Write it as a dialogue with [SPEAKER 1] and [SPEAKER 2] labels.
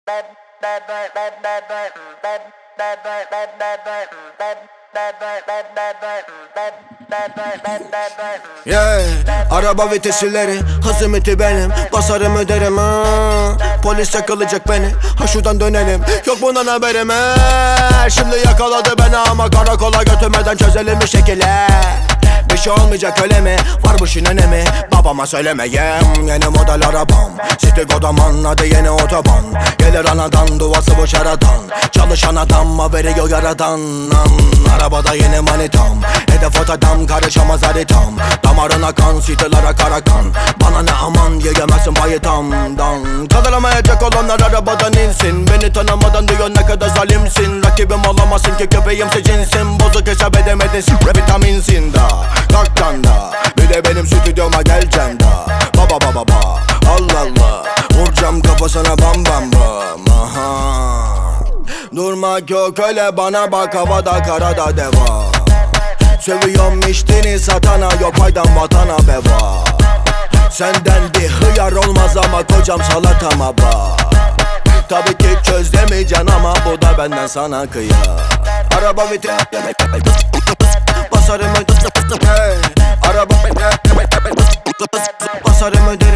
[SPEAKER 1] Yeah, araba vitesileri, hız limiti benim. Basarım öderim ha. Polis yakalayacak beni, ha şuradan dönelim. Yok bundan haberim he. Şimdi yakaladı beni ama karakola götürmeden çözelim bir şekilde. Bir şey olmayacak öyle mi? Var bu işin önemi, babama söylemeyeyim. Yeni model arabam, City Godaman, adı yeni otoban. Gelir anadan, duası bu şaradan. Çalışan adam, haberi yok yaradan. Arabada yeni manitam, hedef adam, karışamaz haritam. Damarına kan, city'lara kara kan. Bana ne aman, yiyemezsin payitamdan. Kaldıramayacak olanlar arabadan insin. Beni tanımadan diyor ne kadar zalimsin. Rakibim olamazsın ki köpeğimse cinsin. Bozuk hesap edemedin, vitaminsin da. Kalktan da, bir de benim stüdyoma geleceksin da. Baba baba baba, Allah Allah. Vuracağım kafasına bam bam bam. Aha. Durmak yok öyle, bana bak, havada karada deva. Seviyorum içtiğini satana, yok faydan vatana beva. Senden bir hıyar olmaz ama kocam salatama bak. Tabii ki çözlemeyeceksin ama bu da benden sana kıyar. Araba vites basarım öde. Araba basarım öde.